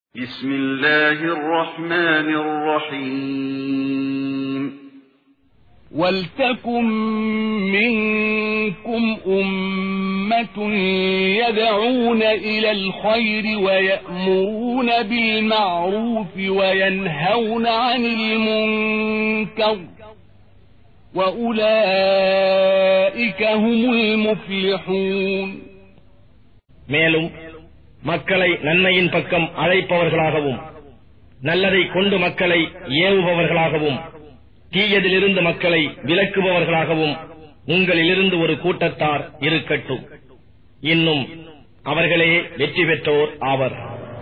بسم الله الرحمن الرحيم ولتكن منكم أمة يدعون إلى الخير ويأمرون بالمعروف وينهون عن المنكر وأولئك هم المفلحون. மேலும் மக்களை நன்மையின் பக்கம் அழைப்பவர்களாகவும் நல்லதை கொண்டு மக்களை ஏவுபவர்களாகவும் தீயதிலிருந்து மக்களை விலக்குபவர்களாகவும் உங்களிலிருந்து ஒரு கூட்டத்தார் இருக்கட்டும். இன்னும் அவர்களே வெற்றி பெற்றோர் ஆவர்.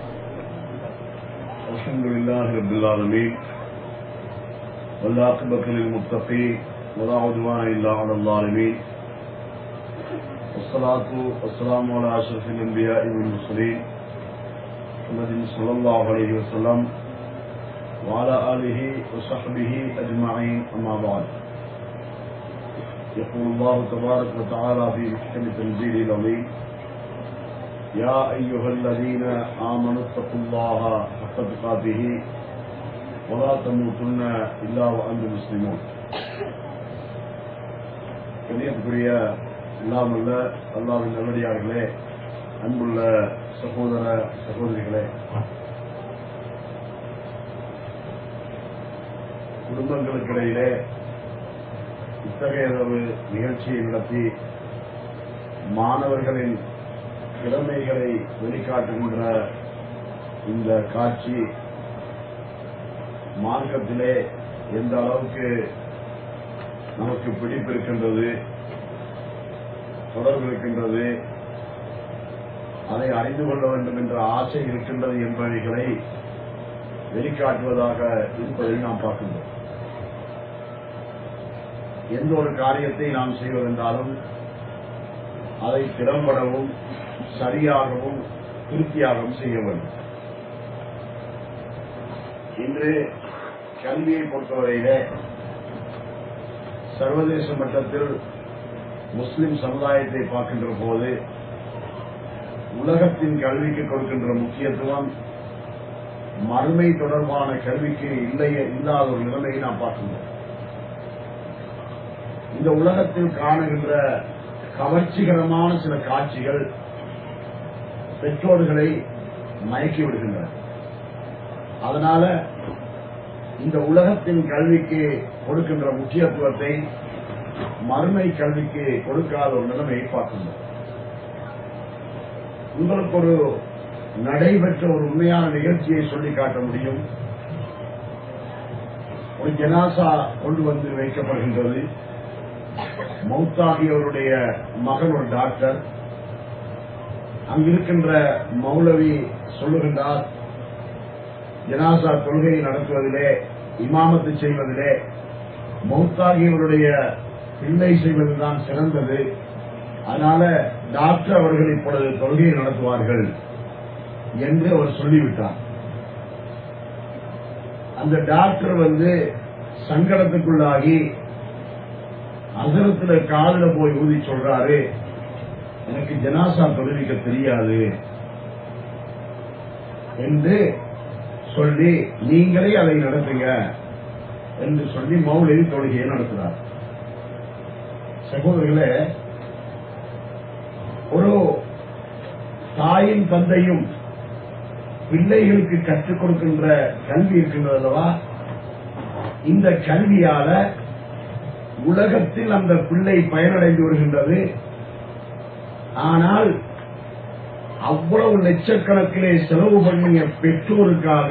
அல்ஹம்துலில்லாஹி ரப்பில் ஆலமீன் வல் ஆகிபத்து லில் முத்தகீன் வலா உத்வான இல்லா அலல் ஸாலிமீன் வஸ்ஸலாத்து வஸ்ஸலாமு அலா அஷ்ரஃபில் அன்பியாஇ வல் முர்ஸலீன் முஹம்மதின் ஸல்லல்லாஹு அலைஹி வஸல்லம் وعلى آله وصحبه أجمعين أما بعد يقول الله تبارك وتعالى في محكم تنزيله العظيم يا أيها الذين آمنوا اتقوا الله حق تقاته ولا تموتن إلا وأنتم مسلمون. கண்ணியத்துக்குரிய எல்லாம் அல்ல அல்லாஹ்வின் நல்லடியார்களே, அன்புள்ள சகோதர சகோதரிகளே, குடும்பங்களுக்கிடையிலே இத்தகைய ஒரு நிகழ்ச்சியை நடத்தி மாணவர்களின் திறமைகளை வெளிக்காட்டுகின்ற இந்த காட்சி மார்க்கத்திலே எந்த அளவுக்கு நமக்கு பிடிப்பிருக்கின்றது, தொடர்பு இருக்கின்றது, அதை அறிந்து கொள்ள வேண்டும் என்ற ஆசை இருக்கின்றது என்பவைகளை வெளிக்காட்டுவதாக இருப்பதை நாம் பார்க்கின்றோம். எந்த ஒரு காரியத்தை நாம் செய்வதென்றாலும் அதை திறம்படவும் சரியாகவும் திருப்தியாகவும் செய்ய வேண்டும். இன்று கல்வியை பொறுத்தவரையிலே சர்வதேச மட்டத்தில் முஸ்லிம் சமுதாயத்தை பார்க்கின்ற போது உலகத்தின் கல்விக்கு கொடுக்கின்ற முக்கியத்துவம் மறுமை தொடர்பான கல்விக்கு இல்லாத ஒரு நிலைமையை நாம் பார்க்கின்றோம். இந்த உலகத்தில் காணுகின்ற கவர்ச்சிகரமான சில காட்சிகள் பெற்றோர்களை மயக்கி விடுகின்றன. அதனால இந்த உலகத்தின் கல்விக்கு கொடுக்கின்ற முக்கியத்துவத்தை மறுமை கல்விக்கு கொடுக்காத ஒரு நிலைமையை பார்க்கின்றோம். உங்களுக்கு ஒரு நடைபெற்ற ஒரு உண்மையான நிகழ்ச்சியை சொல்லி காட்ட முடியும். ஒரு ஜனாசா கொண்டு வந்து வைக்கப்படுகின்றது. மௌத்தாகியவருடைய மகன் ஒரு டாக்டர். அங்கிருக்கின்ற மௌலவி சொல்லுகின்றார், ஜனாசா தொழுகையை நடத்துவதிலே, இமாமத்து செய்வதிலே மௌத்தாகியவருடைய பிள்ளை செய்வதுதான் சிறந்தது. அதனால டாக்டர் அவர்கள் இப்பொழுது தொழுகையை நடத்துவார்கள் என்று அவர் சொல்லிவிட்டார். அந்த டாக்டர் சங்கடத்துக்குள்ளாகி அசரத்துல காதுல போய் ஊதி சொல்றாரு, எனக்கு ஜனாசா தொழுவிக்க தெரியாது என்று சொல்லி நீங்களே அதை நடத்துங்க என்று சொல்லி மௌலவி தொழுகையை நடத்துறார். சகோதரர்களே, ஒரு தாயும் தந்தையும் பிள்ளைகளுக்கு கற்றுக் கொடுக்கின்ற கல்வி இருக்கின்றது அல்லவா? இந்த கல்வியால உலகத்தில் அந்த பிள்ளை பயனடைந்து வருகின்றது. ஆனால் அவ்வளவு லட்சக்கணக்கிலே செலவு பண்ணிய பெற்றோருக்காக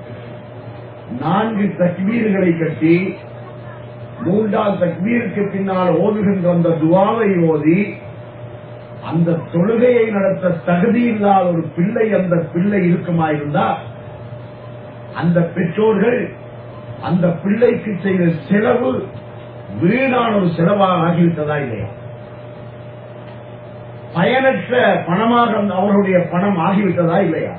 4 தக்பீர்களை கட்டி 3ஆம் தக்பீருக்கு பின்னால் ஓதுகின்ற அந்த துஆவை ஓதி அந்த தொழுகையை நடத்த தகுதி இல்லாத ஒரு பிள்ளை அந்த பிள்ளை இருக்குமாயிருந்தா அந்த பெற்றோர்கள் அந்த பிள்ளைக்கு செய்த செலவு வீணான ஒரு செலவாக ஆகிவிட்டதா இல்லையா? பயனற்ற பணமாக அவருடைய பணம் ஆகிவிட்டதா இல்லையா?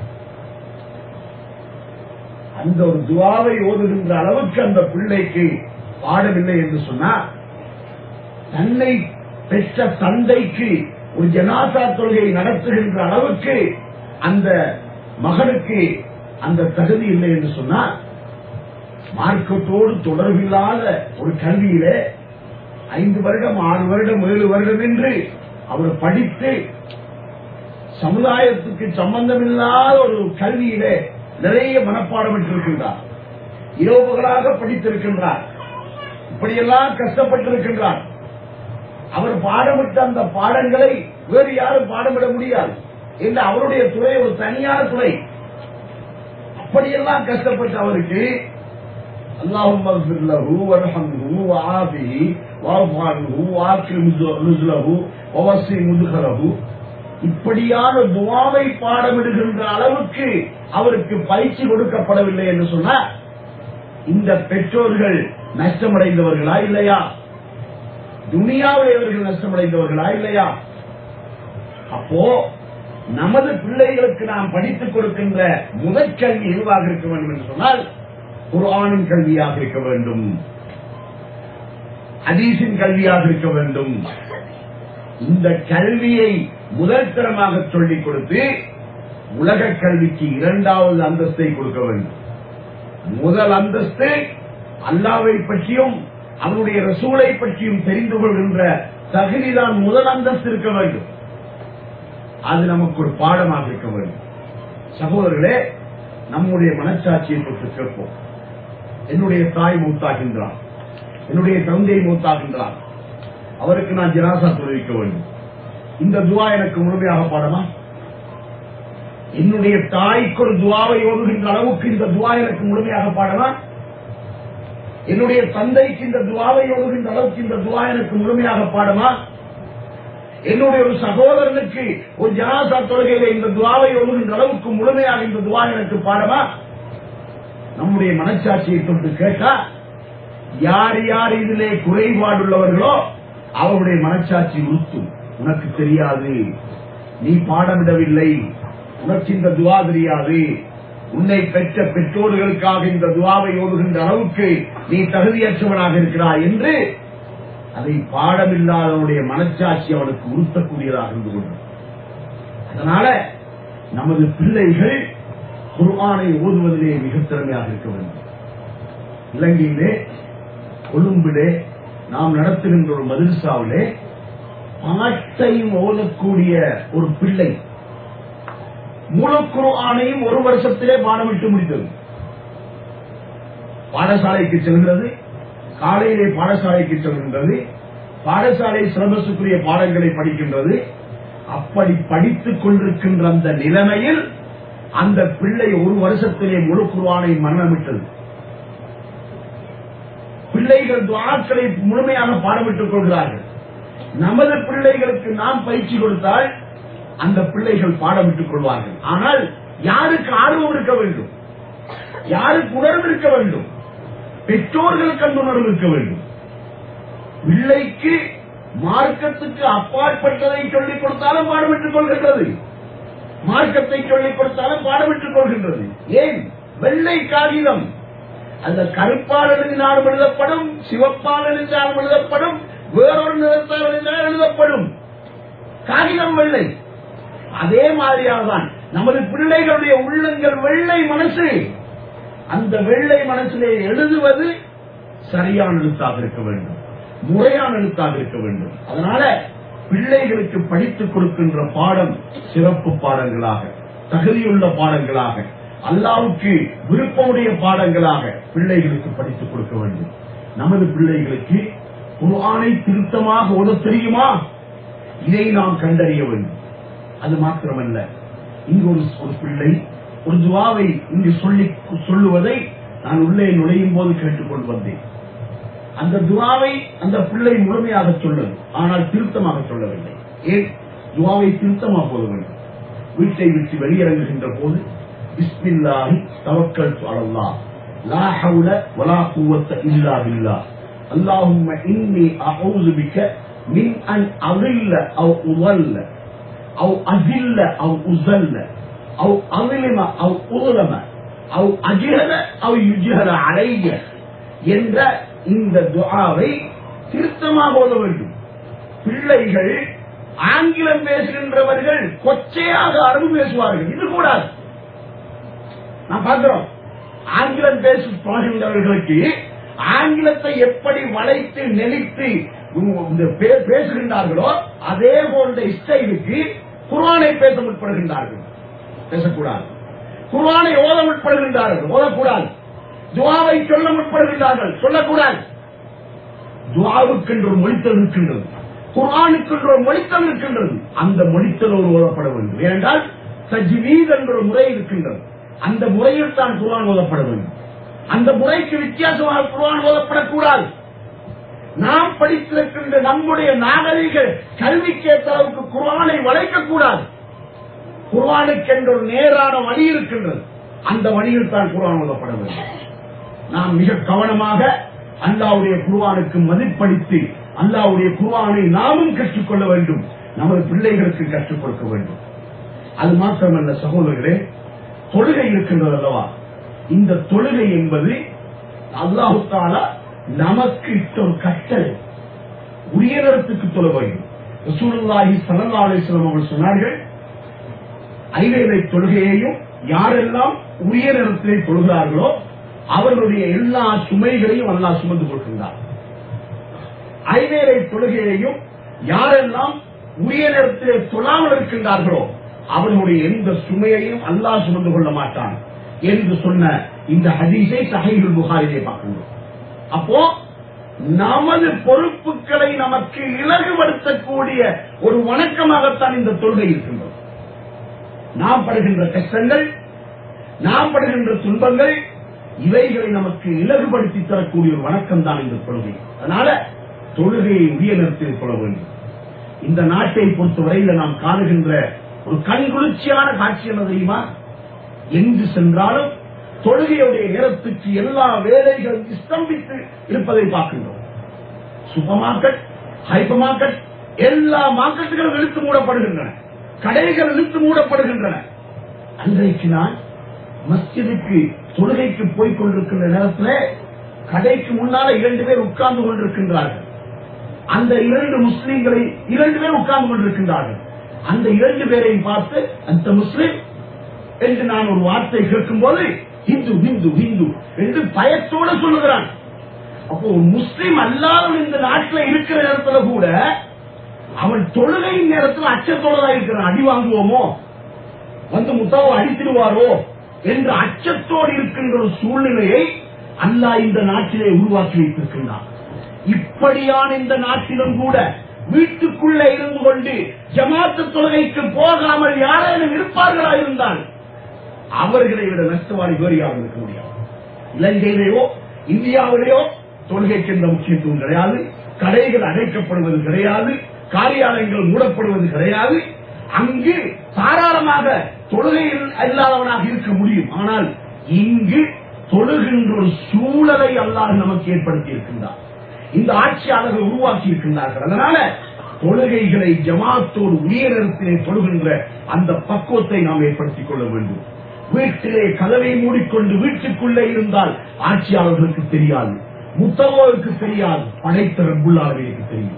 அந்த ஒரு துஆவை ஓதுகின்ற அளவுக்கு அந்த பிள்ளைக்கு பாடவில்லை என்று சொன்னால் தன்னை பெற்ற தந்தைக்கு ஒரு ஜனாசா தொழுகை நடத்துகின்ற அளவுக்கு அந்த மகனுக்கு அந்த தகுதி இல்லை என்று சொன்னால் மார்க்கத்தோடு தொடர்பில்லாத ஒரு கல்வியில 5 வருடம் 6 வருடம் 7 வருடம் என்று அவர் படித்து சமுதாயத்துக்கு சம்பந்தமில்லாத ஒரு கல்வியிலே நிறைய மனப்பாடம் பெற்றிருக்கின்றார், இரவுகளாக படித்திருக்கின்றார், இப்படியெல்லாம் கஷ்டப்பட்டிருக்கின்றார். அவர் பாடமிட்ட அந்த பாடங்களை வேறு யாரும் பாடமிட முடியாது என்று அவருடைய துறை ஒரு தனியான துறை. அப்படியெல்லாம் கஷ்டப்பட்ட அவருக்கு அல்லாஹும்ம ஃபிர் லஹு வர்ஹம்ஹு வஆஃபிஹி வஅஃபு அன்ஹு வஅக்ரிம் நுஸுலஹு வவஸ்ஸி முத்கலஹு இப்படியான துஆவை பாடமிடுகின்ற அளவுக்கு அவருக்கு பயிற்சி கொடுக்கப்படவில்லை என்று சொன்னால் இந்த பெற்றோர்கள் நஷ்டமடைந்தவர்களா இல்லையா? துனியாவில் இவர்கள் நஷ்டமடைந்தவர்களா இல்லையா? அப்போ நமது பிள்ளைகளுக்கு நாம் படித்துக் கொடுக்கின்ற முதற் கல்வி எதுவாக இருக்க வேண்டும் என்று சொன்னால் குர்ஆனின் கல்வியாக இருக்க வேண்டும், ஹதீஸின் கல்வியாக இருக்க வேண்டும். இந்த கல்வியை முதல் தரமாக சொல்லிக் கொடுத்து உலக கல்விக்கு 2வது அந்தஸ்தை கொடுக்க வேண்டும். முதல் அந்தஸ்து அல்லாஹ்வை பற்றியும் அவருடைய ரசூலை பற்றியும் தெரிந்து கொள்கின்ற தகுதிதான் முதல் அந்தஸ்து இருக்க வேண்டும். அது நமக்கு ஒரு பாடமாக இருக்க வேண்டும். சகோதரர்களே, நம்முடைய மனச்சாட்சியை பற்றி கேட்போம். என்னுடைய தாய் மூத்தாகின்றார், என்னுடைய தந்தை மூத்தாகின்றார், அவருக்கு நான் ஜனாசா தொழுவிக்க வேண்டும். இந்த துவா எனக்கு முழுமையாக பாடமா? என்னுடைய தாய்க்கு ஒரு துவாவை ஓதுகின்ற அளவுக்கு இந்த துவா எனக்கு முழுமையாக பாடமா? என்னுடைய தந்தைக்கு இந்த துவாவை ஓதுகின்ற அளவுக்கு இந்த துவா எனக்கு முழுமையாக பாடமா? என்னுடைய ஒரு சகோதரனுக்கு ஒரு ஜனாசா தொழுகையில இந்த துவாவை ஓதுகின்ற அளவுக்கு முழுமையாக இந்த துவா எனக்கு பாடமா? நம்முடைய மனச்சாட்சியை தொட்டு கேட்டா யார் யார் இதிலே குறைபாடுள்ளவர்களோ அவருடைய மனச்சாட்சி உறுத்தும். உனக்கு தெரியாது, நீ பாடமிடவில்லை, உனக்கு இந்த துவா தெரியாது, உன்னை பெற்ற பெற்றோர்களுக்காக இந்த துவாவை ஓதுகின்ற அளவுக்கு நீ தகுதியற்றவனாக இருக்கிறாய் என்று அதை பாடமில்லாதவனுடைய மனச்சாட்சி அவனுக்கு உறுத்தக்கூடியதாக இருந்து கொண்டது. அதனால நமது பிள்ளைகள் குர்ஆனை ஓதுவதிலே மிக திறமையாக இருக்க வேண்டும். இலங்கையிலே கொழும்பிலே நாம் நடத்துகின்ற ஒரு மதரசாவிலே பாட்டையும் ஓதக்கூடிய ஒரு பிள்ளை முழு குர்ஆனையும் 1 வருஷத்திலே பாடமிட்டு முடித்தது. பாடசாலைக்கு செல்கிறது, காலையிலே பாடசாலைக்கு செல்கின்றது, பாடசாலை சிலபஸுக்குரிய பாடங்களை படிக்கின்றது. அப்படி படித்துக் கொண்டிருக்கின்ற அந்த நிலைமையில் அந்த பிள்ளை 1 வருஷத்திலே முழு குர்ஆனை மரணமிட்டது. பிள்ளைகள் துஆக்களை முழுமையாக பாடமிட்டுக் கொள்கிறார்கள். நமது பிள்ளைகளுக்கு நாம் பயிற்சி கொடுத்தால் அந்த பிள்ளைகள் பாடமிட்டுக் கொள்வார்கள். ஆனால் யாருக்கு ஆர்வம் இருக்க வேண்டும், யாருக்கு உணர்வு இருக்க வேண்டும்? பெற்றோர்களுக்கு அந்த உணர்வு இருக்க வேண்டும். பிள்ளைக்கு மார்க்கத்துக்கு அப்பாற்பட்டதை சொல்லிக் கொடுத்தாலும் பாடமிட்டுக் கொள்கின்றது, மார்க்கத்தை சொல்லிக் கொடுத்தாலும் பாடமிட்டுக் கொள்கின்றது. ஏன்? வெள்ளை காகிதம், அந்த கருப்பால் எழுதினாலும் எழுதப்படும், சிவப்பால் எழுதினாலும் எழுதப்படும், வேறொரு நிறத்தால் எழுதினால் எழுதப்படும். காகிதம் வெள்ளை. அதே மாதிரியாகத்தான் நமது பிள்ளைகளுடைய உள்ளங்கள் வெள்ளை மனசு. அந்த வெள்ளை மனசிலே எழுதுவது சரியான எழுத்தாக இருக்க வேண்டும், முறையான எழுத்தாக இருக்க வேண்டும். அதனால பிள்ளைகளுக்கு படித்துக் கொடுக்கின்ற பாடம் சிறப்பு பாடங்களாக, தகுதியுள்ள பாடங்களாக, அல்லாஹ்வுக்கு விருப்பமுடைய பாடங்களாக பிள்ளைகளுக்கு படித்துக் கொடுக்க வேண்டும். நமது பிள்ளைகளுக்கு குர்ஆனை திருத்தமாக ஓத தெரியுமா? இதை நாம் கண்டறிய வேண்டும். அது மாத்திரமல்ல, இங்கு ஒரு பிள்ளை ஒரு துஆவை இங்கு சொல்லுவதை நான் உள்ளே நுழையும் போது கேட்டுக்கொண்டு வந்தேன். அந்த துஆவை அந்த பிள்ளை முழுமையாக சொல்லது, ஆனால் திருத்தமாக சொல்லவில்லை. ஏன்? துஆவை திருத்தமாக போத வேண்டும். வீட்டை விட்டு வெளியிறங்குகின்ற போது பிஸ்மில்லாஹி தவக்கல்து அலல்லாஹ் லா ஹவுல வலா குவத்த இல்லா பில்லாஹ் அல்லாஹும்ம இன்னி அஊது பிக மின் அன் அஸில்ல அவ் உஸல்ல அவ் அஸில்ல அவ் உஸல்ல அவ் அஸிலம அவ் உஸலம அவ் அஜ்ஹல அவ் யுஜ்ஹல அலைய என்ற இந்த துஆவை திருத்தமாக ஓத வேண்டும். பிள்ளைகள் ஆங்கிலம் பேசுகின்றவர்கள் கொச்சையாக அரபு பேசுவார்கள். இது கூடாது. நான் பார்க்கிறோம். ஆங்கிலம் பேசும் பழகின்றவர்களுக்கு ஆங்கிலத்தை எப்படி வளைத்து நெளித்து பேசுகின்றார்களோ அதே போன்ற ஸ்டைலுக்கு குர்ஆனை பேச முற்படுகின்றார்கள். பேசக்கூடாது. குர்ஆனை ஓத முற்படுகின்றார்கள். ஓதக்கூடாது. துஆவை சொல்ல முற்படுகின்றார்கள். சொல்லக்கூடாது. துஆவுக்கென்று ஒரு மொழித்தல் இருக்கின்றது. குர்ஆனுக்கென்று ஒரு மொழித்தல் இருக்கின்றது. அந்த மொழித்தலோடு ஓதப்பட வேண்டும். ஏனென்றால் தஜ்வீத் என்ற ஒரு முறை இருக்கின்றது. அந்த முறையில் தான் குர்ஆன் ஓதப்பட வேண்டும். அந்த முறைக்கு வித்தியாசமாக குர்ஆன் ஓதப்படக்கூடாது. நாம் படித்திருக்கின்ற நம்முடைய நாகரிக கல்விக்கேற்ற அளவுக்கு குர்ஆனை வளைக்கக்கூடாது. குர்ஆனுக்கென்ற ஒரு நேரான வழி இருக்கின்றது. அந்த வழியில் தான் குர்ஆன் ஓதப்பட வேண்டும். நாம் மிக கவனமாக அல்லாஹ்வுடைய குர்ஆனுக்கு மதிப்பளித்து அல்லாஹ்வுடைய குர்ஆனை நாமும் கற்றுக்கொள்ள வேண்டும். நமது பிள்ளைகளுக்கு கற்றுக் கொடுக்க வேண்டும். அது மாத்திரமல்ல சகோதரர்களே, தொழுகை இருக்கின்றது அல்லவா? இந்த தொழுகை என்பது அல்லாஹ் தஆலா நமக்கு இட்ட ஒரு கட்டளை. உரிய நேரத்துக்கு தொழ வேண்டும். ரசூலுல்லாஹி ஸல்லல்லாஹு அலைஹி வஸல்லம் அவர்கள் சொன்னார்கள், ஐவேளை தொழுகையையும் யாரெல்லாம் உரிய நேரத்திலே தொழுகிறார்களோ அவர்களுடைய எல்லா சுமைகளையும் அல்லாஹ் சுமந்து கொள்கின்றார். ஐவேளை தொழுகையையும் யாரெல்லாம் உரிய நேரத்திலே தொழாமல் இருக்கின்றார்களோ அவர்களுடைய எந்த சுமையையும் அல்லாஹ் சுமந்து கொள்ள மாட்டான் என்று சொன்ன இந்த ஹதீஸை ஸஹீஹுல் புகாரிலே பார்க்கின்றோம். அப்போ நமது பொறுப்புகளை நமக்கு இலகுபடுத்தக்கூடிய ஒரு வணக்கமாகத்தான் இந்த தொழுகை இருக்கின்றது. நாம் படுகின்ற கஷ்டங்கள், நாம் படுகின்ற துன்பங்கள், இவைகளை நமக்கு இலகுபடுத்தி தரக்கூடிய ஒரு வணக்கம் தான் இந்த தொழுகை. அதனால தொழுகையை உரிய நேரத்தில் தொழ வேண்டும். இந்த நாட்டை பொறுத்தவரையில் நாம் காணுகின்ற ஒரு கண்குளிர்ச்சியான காட்சி என்ன தெரியுமா? எங்கு சென்றாலும் தொழுகையுடைய நேரத்துக்கு எல்லா வேலைகளும் ஸ்தம்பித்து இருப்பதை பார்க்கின்றோம். சூப்பர் மார்க்கெட், ஹைப்பர் மார்க்கெட், எல்லா மார்க்கெட்டுகளும் இழுத்து மூடப்படுகின்றன. கடைகள் இழுத்து மூடப்படுகின்றன. அன்றைக்கு நான் மஸ்ஜிதுக்கு தொழுகைக்கு போய் கொண்டிருக்கின்ற நேரத்தில் கடைக்கு முன்னால 2 பேர் உட்கார்ந்து கொண்டிருக்கின்றார்கள். அந்த 2 முஸ்லீம்களை 2 பேர் உட்கார்ந்து கொண்டிருக்கின்றார்கள். அந்த 2 பேரையும் பார்த்து அந்த முஸ்லிம் என்று நான் ஒரு வார்த்தை கேட்கும் போது ஹிந்து ஹிந்து ஹிந்து என்று பயத்தோடு சொல்லுகிறான். அப்போ ஒரு முஸ்லிம் அல்லாத இந்த நாட்டில் இருக்கிற நேரத்துல கூட அவன் தொழுகையின் நேரத்தில் அச்சத்தோடு தான் இருக்கிறான். அடி வாங்குவோமோ, வந்து முத்தாவை அடித்திடுவாரோ என்ற அச்சத்தோடு இருக்கின்ற ஒரு சூழ்நிலையை அல்லாஹ் இந்த நாட்டிலே உருவாக்கி வைத்திருக்கின்றான். இப்படியான இந்த நாட்டிலும் கூட வீட்டுக்குள்ளே இருந்து கொண்டு ஜமாத்து தொழுகைக்கு போகாமல் யாரேனும் இருப்பார்களா இருந்தால் அவர்களை விட நஷ்டவாளி வேறு யாரும் இருக்க முடியாது. இலங்கையிலேயோ இந்தியாவிலேயோ தொழுகைக்கு எந்த முக்கியத்துவம் கிடையாது. கடைகள் அடைக்கப்படுவது கிடையாது. காரியாலயங்கள் மூடப்படுவது கிடையாது. அங்கு தாராளமாக தொழுகையில் இல்லாதவனாக இருக்க முடியும். ஆனால் இங்கு தொழுகின்ற ஒரு சூழலை அல்லாஹ் நமக்கு ஏற்படுத்தி இருக்கின்றார். இந்த ஆட்சியாளர்கள் உருவாக்கி இருக்கின்றார்கள். அதனால தொழுகைகளை ஜமாத்தோடு உரிய நேரத்திலே தொழுகின்ற அந்த பக்குவத்தை நாம் ஏற்படுத்திக் கொள்ள வேண்டும். வீட்டிலே கதவை மூடிக்கொண்டு வீட்டுக்குள்ளே இருந்தால் ஆட்சியாளர்களுக்கு தெரியாது, முத்தவோருக்கு தெரியாது, படைத்த ரப்புல் ஆலமீனுக்கு தெரியும்.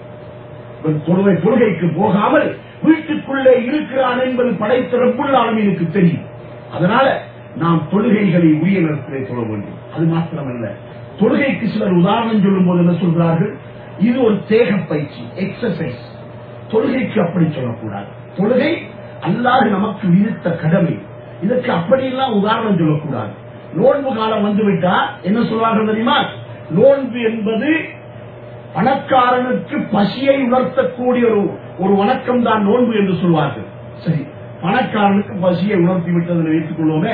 தொழுகைக்கு போகாமல் வீட்டுக்குள்ளே இருக்கிறான் என்பது படைத்த ரப்புல் ஆலமீனுக்கு தெரியும். அதனால நாம் தொழுகைகளை உரிய நேரத்திலே தொழ வேண்டும். அது மாத்திரமல்ல, தொழுகைக்கு சிலர் உதாரணம் சொல்லும் போது என்ன சொல்கிறார்கள்? இது ஒரு தேக பயிற்சி, எக்ஸசைஸ். தொழுகைக்கு அப்படி சொல்லக்கூடாது. தொழுகை அல்லாஹ் நமக்கு விதித்த கடமை. இதற்கு அப்படியெல்லாம் உதாரணம் சொல்லக்கூடாது. நோன்பு காலம் வந்துவிட்டா என்ன சொல்வார்கள் தெரியுமா? நோன்பு என்பது பணக்காரனுக்கு பசியை உணர்த்தக்கூடிய ஒரு வணக்கம் தான் நோன்பு என்று சொல்வார்கள். சரி, பணக்காரனுக்கு பசியை உணர்த்தி விட்டது வைத்துக் கொள்வோமே,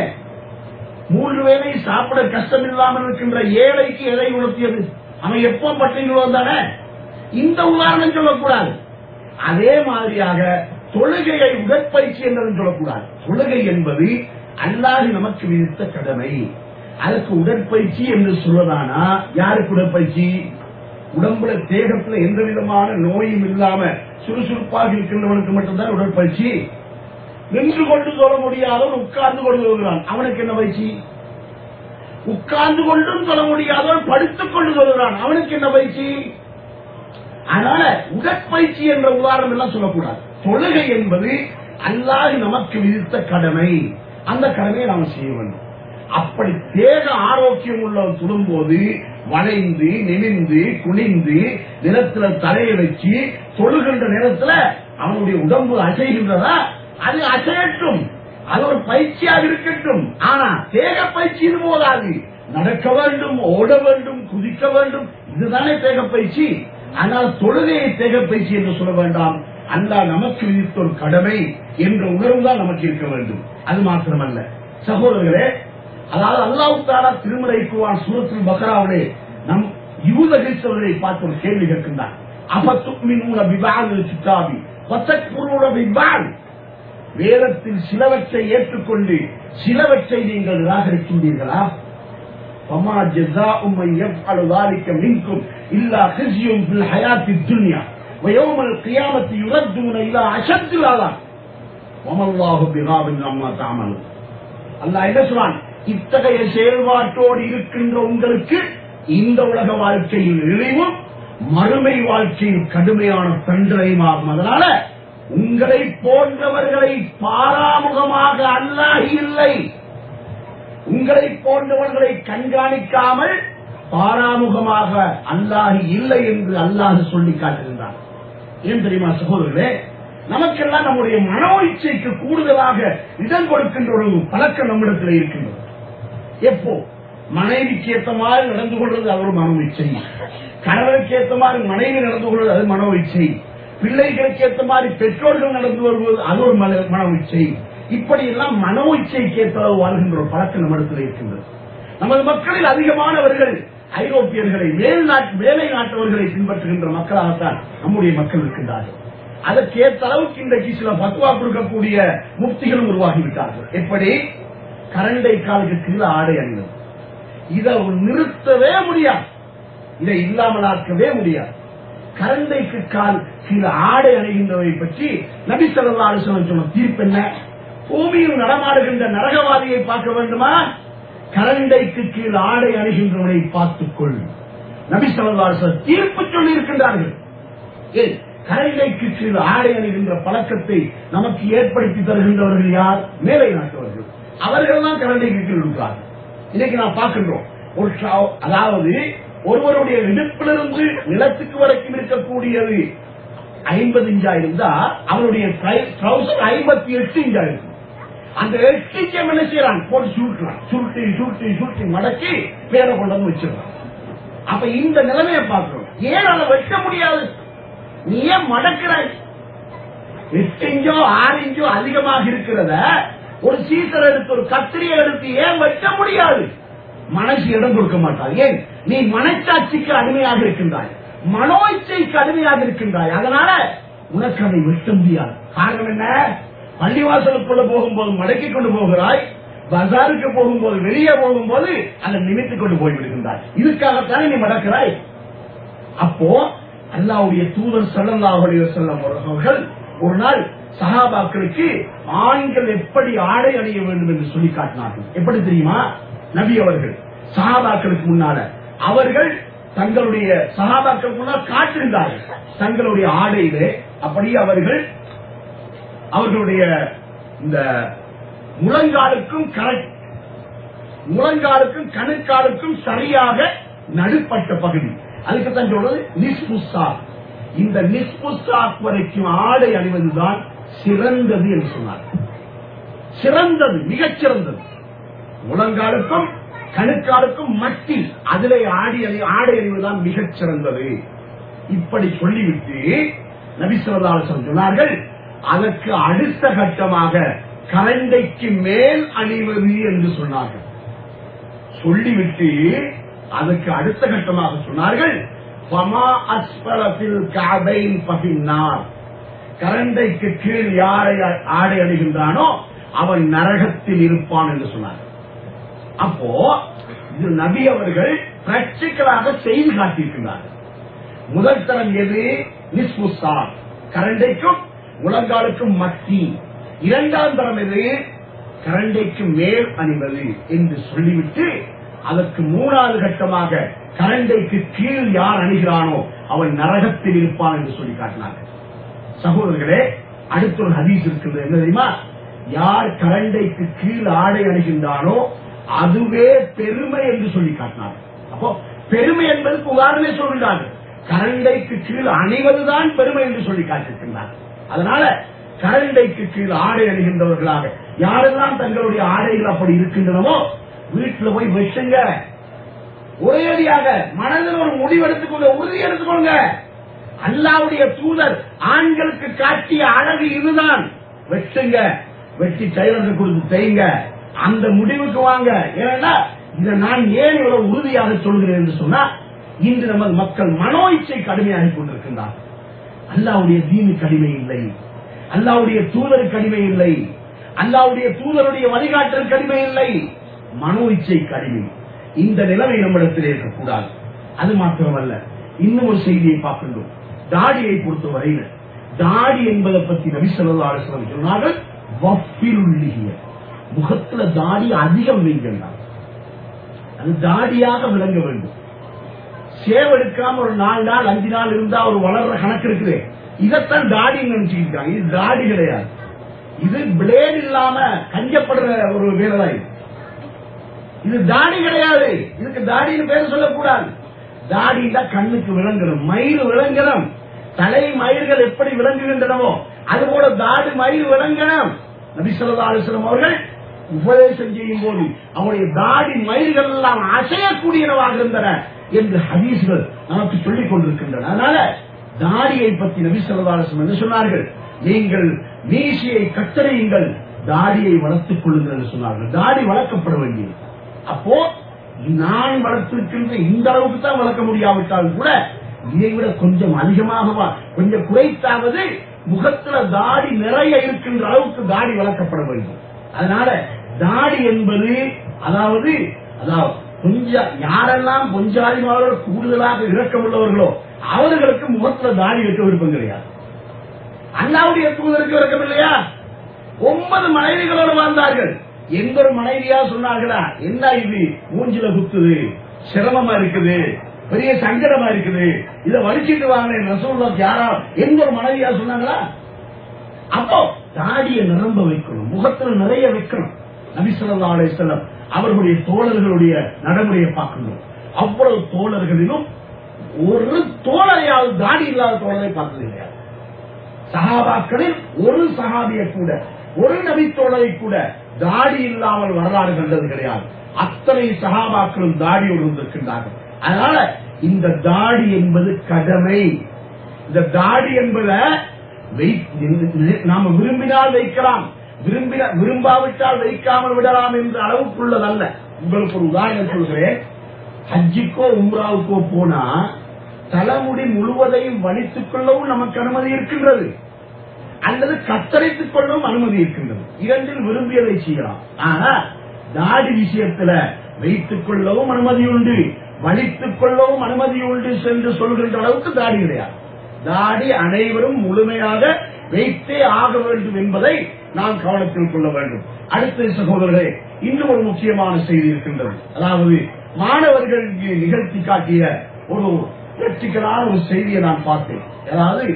3 வேளை சாப்பிட கஷ்டம் இல்லாமல் இருக்கின்ற ஏழைக்கு எதை உணர்த்தியது? அவன் எப்ப பட்டியல் தானே. இந்த உதாரணம் சொல்லக்கூடாது. அதே மாதிரியாக தொழுகையை உடற்பயிற்சி என்று சொல்லக்கூடாது. தொழுகை என்பது அல்லாஹ் நமக்கு விதித்த கடமை. அதுக்கு உடற்பயிற்சி என்று சொல்வதானா? யாருக்கு உடற்பயிற்சி? உடம்புல தேகத்துல எந்த விதமான நோயும் இல்லாம சுறுசுறுப்பாக இருக்கின்றவனுக்கு மட்டும்தான் உடற்பயிற்சி. நின்று கொண்டு சொல்ல முடியாதவன் உட்கார்ந்து கொண்டு சொல்கிறான், அவனுக்கு என்ன பயிற்சி? உட்கார்ந்து கொண்டும் சொல்ல முடியாதவன் படுத்துக் கொண்டு சொல்கிறான், அவனுக்கு என்ன பயிற்சி? அதனால உடற்பயிற்சி என்ற உதாரணம் எல்லாம் சொல்லக்கூடாது. தொழுகை என்பது அல்லாஹ் நமக்கு விதித்த கடமை. அந்த கடமையை நாம் செய்ய வேண்டும். அப்படி தேக ஆரோக்கியம் உள்ளவன் தொழும்போது வளைந்து நெளிந்து குனிந்து நிலத்துல தலையை வச்சு தொழுகின்ற நேரத்துல அவனுடைய உடம்பு அசைகின்றதா? அது அசையட்டும், அது ஒரு பயிற்சியாக இருக்கட்டும். ஆனா தேக பயிற்சி இது போதாது. நடக்க வேண்டும், ஓட வேண்டும், குதிக்க வேண்டும், இதுதானே தேக பயிற்சி. ஆனால் தொழுகையை தேக பயிற்சி என்று சொல்ல வேண்டாம். அல்லாஹ் நமக்கு விதித்த ஒரு கடமை என்ற உணர்வுதான் நமக்கு இருக்க வேண்டும். அது மாத்திரமல்ல சகோதரர்களே, அதாவது அல்லாஹ் தஆலா திருமறை குர்ஆன் சூரத்துல் பக்ராவிலே நம் யூத கிறிஸ்தவர்களை பார்த்து ஒரு கேள்வி கேட்கின்றார். அஃபதுமினூன பிபஅதில் கிதாபி வதக்ஃபுரூன பிபஅத். வேதத்தில் சிலவற்றை ஏற்றுக்கொண்டு சிலவற்றை நீங்கள் நிராகரிக்கின்றீர்களா? فما جزاء من يفعل ذلك منكم الا خزي في الحياه الدنيا ويوم القيامه يردون الى اشد العذاب وما الله بغافل عما تعملون. அல்லாஹ் என்ன சொல்றான்? இத்தகைய செயல்பாட்டோடு இருக்கின்ற உங்களுக்கு இந்த உலக வாழ்க்கையில் இழிவும் மறுமை வாழ்க்கையில் கடுமையான தண்டனையுமாகும். அதனால உங்களை போன்றவர்களை பாராமுகமாக அல்லாஹ் இல்லை, உங்களை போன்றவர்களை கண்காணிக்காமல் பாராமுகமாக அல்லாஹ் இல்லை என்று அல்லாஹ் சொல்லி காட்டுகின்றார். ஏன் தெரியுமா சகோதரர்களே, நமக்கெல்லாம் நம்முடைய மனோ இச்சைக்கு கூடுதலாக இடம் கொடுக்கின்ற ஒரு பழக்கம் நம்மிடத்தில் இருக்கின்றது. எப்போ மனைவிக்கு ஏற்ற மாதிரி நடந்து கொள்வது அது ஒரு மனோ இச்சை, கணவனுக்கு ஏற்ற மாதிரி மனைவி நடந்து கொள்வது அது மனோ இச்சை, பிள்ளைகளுக்கு ஏற்ற மாதிரி பெற்றோர்கள் நடந்து வருவது அது ஒரு மனோ இச்சை. இப்படி எல்லாம் மனோ இச்சைக்கு ஏற்ற வாழ்கின்ற ஒரு பழக்கம் நம்மிடத்தில் இருக்கின்றது. நமது மக்களில் அதிகமானவர்கள் ஐரோப்பியர்களை வேலை நாட்டவர்களை பின்பற்றுகின்ற மக்களாகத்தான் நம்முடைய மக்கள் இருக்கின்றார்கள். அதற்கேற்ற அளவுக்கு இன்றைக்கு சில பத்வா கொடுக்கக்கூடிய முக்திகளும் உருவாகிவிட்டார்கள். எப்படி? கரண்டை காலுக்கு கீழே ஆடை அணிவது, இதை நிறுத்தவே முடியாது, இதை இல்லாமலாக்கவே முடியாது. கரண்டைக்கு கால் கீழே ஆடை அணிகின்றவை பற்றி நபி ஸல்லல்லாஹு அலைஹி வஸல்லம் சொன்ன தீர்ப்பு என்ன? பூமியில் நடமாடுகின்ற நரகவாதியை பார்க்க வேண்டுமா? கரண்டைக்கு கீழ் ஆடை அணிகின்றவனை பார்த்துக்கொள். நபி ஸல்லல்லாஹு அலைஹி வஸல்லம் தீர்ப்பு சொல்லி இருக்கின்றார்கள். ஏன் கரண்டைக்கு கீழ் ஆடை அணிகின்ற பழக்கத்தை நமக்கு ஏற்படுத்தி தருகின்றவர்கள் யார்? மேலை நாட்டவர்கள். அவர்கள் தான் கரண்டைக்கு கீழ் இருக்கிறார்கள். இன்னைக்கு நான் பார்க்கின்றோம், அதாவது ஒருவருடைய இடுப்பிலிருந்து நிலத்துக்கு வரைக்கும் இருக்கக்கூடியது 50 இன்ச்சா இருந்தா அவருடைய 58 இன்ச்சா இருக்கும். அந்த 8 இன்ச்சை என்ன செய்யறான்? போட்டு சுருட்டுறான், சுருட்டி சுருட்டி சுருட்டி மடக்கி பேரை கொண்டு வந்து வச்சிடறான். அப்ப இந்த நிலைமையை பார்க்கிறோம். ஏன் அதை வெட்ட முடியாது? நீ ஏன் மடக்கிறாய்? 8 இன்ச்சோ 6 இன்ச்சோ அதிகமாக இருக்கிறத ஒரு சீசர் எடுத்து ஒரு கத்திரியை எடுத்து ஏன் வெட்ட முடியாது? மனசு இடம் கொடுக்க மாட்டார். ஏன்? நீ மனச்சாட்சிக்கு அடிமையாக இருக்கின்றாய், மனோ இச்சைக்கு அடிமையாக இருக்கின்றாய். அதனால உனக்கு அதை வெட்ட முடியாது. காரணம் என்ன? பள்ளிவாசலுக்குள்ள போகும்போது மடக்கி கொண்டு போகிறாய், பஜாருக்கு போகும்போது வெளியே போகும்போது அதை நிமித்துக் கொண்டு போய்விடுகின்றாய். இதுக்காகத்தானே நீ மடக்கிறாய். அப்போ அல்லாஹ்வுடைய தூதர் ஸல்லல்லாஹு அலைஹி வஸல்லம் அவர்கள் ஒரு நாள் சஹாபாக்களுக்கு ஆண்கள் எப்படி ஆடை அணிய வேண்டும் என்று சொல்லி காட்டினார்கள். எப்படி தெரியுமா? நபி அவர்கள் சஹாபாக்களுக்கு முன்னால அவர்கள் தங்களுடைய சஹாபாக்களுக்கு முன்னால் காட்டிருந்தார்கள் தங்களுடைய ஆடையிலே. அப்படியே அவர்கள் அவர்களுடைய இந்த முழங்காலுக்கும் கணுக்காலுக்கும் சரியாக நடுப்பட்ட பகுதி, அதுக்கு தான் சொல்றது நிஸ்புசா. இந்த நிஸ்புசா வரைக்கும் ஆடை அணிவதுதான் சிறந்தது என்று சொன்னார். சிறந்தது, மிகச்சிறந்தது. முழங்காலுக்கும் கணுக்காலுக்கும் மட்டில் அதிலே ஆடை அணிவதுதான் மிகச் சிறந்தது. இப்படி சொல்லிவிட்டு நபி ஸல்லல்லாஹு அலைஹி வஸல்லம் சொன்னார்கள், அதற்கு அடுத்த கட்டமாக கரண்டைக்கு மேல் அணிவது என்று சொன்னார்கள். சொல்லிவிட்டு அதற்கு அடுத்த கட்டமாக சொன்னார்கள், கரண்டைக்கு கீழ் யாரை ஆடை அணிகின்றானோ அவன் நரகத்தில் இருப்பான் என்று சொன்னார். அப்போ இது நபி அவர்கள் பிராக்டிகலாக செய்து காட்டியிருக்கிறார்கள். முதல் தரம் எது? நிஸ்புசா, கரண்டைக்கும் முழங்காலுக்கும் மத்தி. இரண்டாம் தரம் எது? கரண்டைக்கு மேல் அணிவது என்று சொல்லிவிட்டு அதற்கு மூணாவது கட்டமாக கரண்டைக்கு கீழ் யார் அணிகிறானோ அவன் நரகத்தில் இருப்பான் என்று சொல்லி காட்டினார்கள். சகோதரர்களே, அடுத்த ஒரு ஹதீஸ் இருக்கிறது. என்ன தெரியுமா? யார் கரண்டைக்கு கீழ் ஆடை அணிகின்றானோ அதுவே பெருமை என்று சொல்லி காட்டினார். அப்போ பெருமை என்பதற்கு உதாரணமே சொல்கிறார்கள். கரண்டைக்கு கீழ் அணிவதுதான் பெருமை என்று சொல்லி காட்டிருக்கின்றார். அதனால கரண்டைக்கு கீழ் ஆடை அணிகின்றவர்களாக யாரெல்லாம் தங்களுடைய ஆடைகள் அப்படி இருக்கின்றனவோ வீட்டுல போய் வச்சுங்க. ஒரேடியாக மனதில் ஒரு முடிவெடுத்துக்கொள்ள, உறுதி எடுத்துக்கொள்ளுங்க. அல்லாஹ்வுடைய தூதர் ஆண்களுக்கு காட்டிய அழகு இதுதான். வெட்டுங்க, வெட்டி டைலருக்கு கொடுத்து செய்யுங்க, அந்த முடிவுக்கு வாங்க. ஏன்னா இதை நான் ஏன் இவ்வளவு உறுதியாக சொல்கிறேன் என்று சொன்னா, இன்று நமது மக்கள் மனோ இச்சை கடுமையாகி கொண்டிருக்கின்றார். அல்லாஹ்வுடைய தீனுக்கு அடிமை இல்லை, அல்லாஹ்வுடைய தூதருக்கு அடிமை இல்லை, அல்லாஹ்வுடைய தூதருடைய வழிகாட்டலுக்கு அடிமை இல்லை, மனோ இச்சைக்கு அடிமை. இந்த நிலைமை நம்மிடத்தில் இருக்கக்கூடாது. அது மாத்திரமல்ல, இன்னும் ஒரு செய்தியை பார்க்கின்றோம். தாடியை பொறுத்தவரையில் தாடி என்பதை பற்றி நபி ஸல்லல்லாஹு அலைஹி வஸல்லம் சொன்னார்கள், முகத்துல தாடி அதிகம் வைக்கலாம், அது தாடியாக விளங்க வேண்டும். சேவெடுக்காம ஒரு 4 நாள் 5 நாள் இருந்தா ஒரு வளர்ற கணக்கு இருக்குது. இதைத்தான் தாடி நினைச்சுக்கிட்டாங்க. இது தாடி கிடையாது, இது பிளேட் இல்லாம கஞ்சப்படுற ஒரு வேலை. இது தாடி கிடையாது, இதுக்கு தாடின்னு பேர் சொல்லக்கூடாது. தாடி தான் கண்ணுக்கு விளங்கணும், மயிர் விளங்கணும். தலை மயிர்கள் எப்படி விளங்குகின்றனவோ அதுபோல தாடி மயிர் விளங்கணும். நபி ஸல்லல்லாஹு அலைஹி வஸல்லம் அவர்கள் உபதேசம் செய்யும் போது அவருடைய தாடி மயிர்கள் எல்லாம் அசையக்கூடியனவாக இருந்தன என்று ஹதீஸ்கள் நமக்கு சொல்லிக் கொண்டிருக்கின்றன. அதனால தாடியை பற்றி நபி ஸல்லல்லாஹு அலைஹி வஸல்லம் என்ன சொன்னார்கள்? நீங்கள் மீசையை கத்தரியுங்கள், தாடியை வளர்த்துக் கொள்ளுங்கள் என்று சொன்னார்கள். தாடி வளர்க்கப்பட வேண்டியது. அப்போ நான் வளர்த்திருக்கின்ற இந்த அளவுக்கு தான் வளர்க்க முடியாவிட்டாலும் கூட இதை விட கொஞ்சம் அதிகமாக கொஞ்சம் குறைத்தாவது முகத்துல தாடி நிறைய இருக்கின்ற அளவுக்கு தாடி வளர்க்கப்பட வேண்டும். அதனால தாடி என்பது அதாவது கொஞ்சம் யாரெல்லாம் கொஞ்சாதிமாரோடு கூடுதலாக இரக்கம் உள்ளவர்களோ அவர்களுக்கு முகத்துல தாடி வைக்க விருப்பம் கிடையாது. அல்லாஹ்வுடைய தூதருக்கு இரக்கம் இல்லையா? 9 மனைவிகளோடு வாழ்ந்தார்கள். எந்த ஒரு மனைவியா சொன்னார்களா, என்ன இது மூஞ்சில குத்துது, சிரமமா இருக்குது, பெரிய சங்கடமா இருக்குது, இதை வலிச்சிட்டு வாங்க ரசூலுல்லாஹ் யாரா எந்த ஒரு மனைவியா சொன்னாங்களா? அப்போ தாடியை நிரம்ப வைக்கணும், முகத்துல நிறைய வைக்கணும். நபி ஸல்லல்லாஹு அலைஹி வஸல்லம் அவர்களுடைய தோழர்களுடைய நடைமுறையை பார்க்கணும். அவ்வளவு தோழர்களிலும் ஒரு தோழரையாவது தாடி இல்லாத தோழரை பார்த்தது இல்லையா? சஹாபாக்களில் ஒரு சஹாபியை கூட, ஒரு நபி தோழரை கூட தாடி இல்லாமல் வரலாறு கண்டது கிடையாது. அத்தனை சஹாபாக்களும் தாடியோடு இருந்திருக்கின்றார்கள். அதனால இந்த தாடி என்பது கடமை. இந்த தாடி என்பதை நாம விரும்பினால் வைக்கலாம், விரும்பாவிட்டால் வைக்காமல் விடலாம் என்ற அளவுக்குள்ளதல்ல. உங்களுக்கு ஒரு உதாரணம் சொல்கிறேன். ஹஜ்ஜிக்கோ உம்ராவுக்கோ போனா தலைமுடி முழுவதையும் வலித்துக் கொள்ளவும் நமக்கு அனுமதி இருக்கின்றது, அல்லது கத்தரித்துக் கொள்ளவும் அனுமதி இருக்கின்றது. இரண்டில் விரும்பியதை செய்யலாம். ஆனா தாடி விஷயத்துல வைத்துக் கொள்ளவும் அனுமதி உண்டு, வலித்துக் கொள்ளவும் அனுமதி உண்டு என்று சொல்கின்ற அளவுக்கு தாடி கிடையாது. தாடி அனைவரும் முழுமையாக வைத்தே ஆக வேண்டும் என்பதை நாம் கவனத்தில் கொள்ள வேண்டும். அடுத்த சகோதரர்களே, இன்னும் ஒரு முக்கியமான செய்தி இருக்கின்றது. அதாவது மாணவர்களுக்கு நிகழ்த்தி காட்டிய ஒரு பிராக்டிகலான ஒரு செய்தியை நான் பார்த்தேன். அதாவது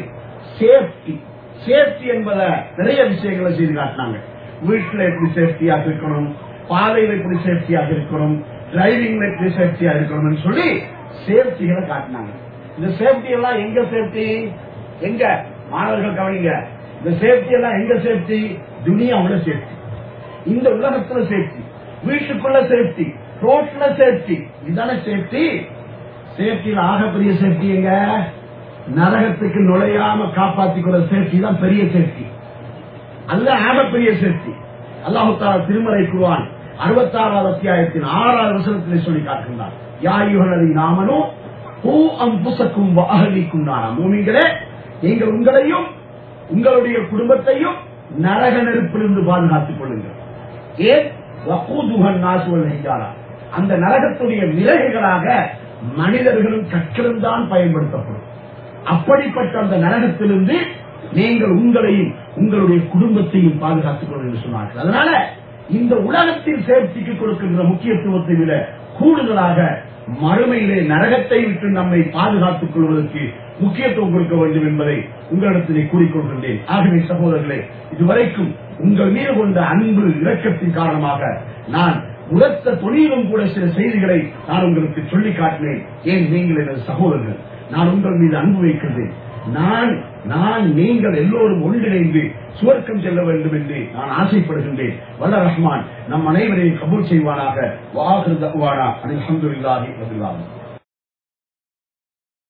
சேஃப்டி என்பத நிறைய விஷயங்களை செய்து காட்டினாங்க. வீட்டுல எப்படி சேஃப்டியாக இருக்கணும், பாதையில எப்படி சேஃப்டியாக இருக்கணும், டிரைவிங்ல எப்படி சேஃப்டியா இருக்கணும் சொல்லி சேஃப்டிகளை காட்டினாங்க. இந்த சேஃப்டி எல்லாம் எங்க சேஃப்டி? எங்க மாணவர்கள் கவனிங்க, இந்த சேஃப்டி எல்லாம் எங்க சேஃப்டி? துனியாவுல சேஃப்டி, இந்த உலகத்துல சேஃப்டி, வீட்டுக்குள்ள சேஃப்டி, ரோட்ல சேஃப்டி, இதான சேஃப்டி. சேஃப்டியில ஆகப்பெரிய சேஃப்டி எங்க? நரகத்துக்கு நுழையாம காப்பாற்றிக்கிற சேஃப்டி தான் பெரிய சேஃப்டி. அதுதான் ஆகப்பெரிய சேஃப்டி. அல்லாஹ் தஆலா திருமறை குர்ஆன் 66வது அத்தியாயத்தின் 6வது வசனத்திலே சொல்லி காட்டுகிறார், யா அய்யுஹல்லதீன ஆமனூ கூ அன்ஃபுஸக்கும் வ அஹ்லீக்கும் நாரா. மூமின்களே, நீங்கள் உங்களையும் உங்களுடைய குடும்பத்தையும் நரக நெருப்பிலிருந்து பாதுகாத்துக் கொள்ளுங்கள். ஏன்? வகூதுஹன் நாஸ் வல் ஹிஜாரா, அந்த நரகத்துடைய விறகுகளாக மனிதர்களும் கற்களும் தான் பயன்படுத்தப்படும். அப்படிப்பட்ட அந்த நரகத்திலிருந்து நீங்கள் உங்களையும் உங்களுடைய குடும்பத்தையும் பாதுகாத்துக் கொள்ளுங்கள் என்று சொன்னார்கள். அதனால இந்த உலகத்தில் சேஃப்டிக்கு கொடுக்கின்ற முக்கியத்துவத்தை விட கூடுதலாக மறுமையிலே நரகத்தை விட்டு நம்மை பாதுகாத்துக் கொள்வதற்கு முக்கியத்துவம் கொடுக்க வேண்டும் என்பதை உங்களிடத்திலே கூறிக்கொள்கின்றேன். ஆகவே சகோதரர்களே, இதுவரைக்கும் உங்கள் மீது கொண்ட அன்பு இரக்கத்தின் காரணமாக நான் உரத்த தொழிலும் கூட சில செய்திகளை நான் உங்களுக்கு சொல்லி காட்டினேன். ஏன் நீங்கள் எனது சகோதரர்கள், நான் உங்கள் மீது அன்பு வைக்கிறேன். நான் நீங்கள் எல்லோரும் ஒன்றிணைந்து சுவர்க்கம் செல்ல வேண்டும் என்று நான் ஆசைப்படுகின்றேன். வல்ல ரஹ்மான் நம் அனைவரையும் கபூல் செய்வானாக. வாஹிரு தஅவானா அல்ஹம்துலில்லாஹி ரப்பில் ஆலமீன்.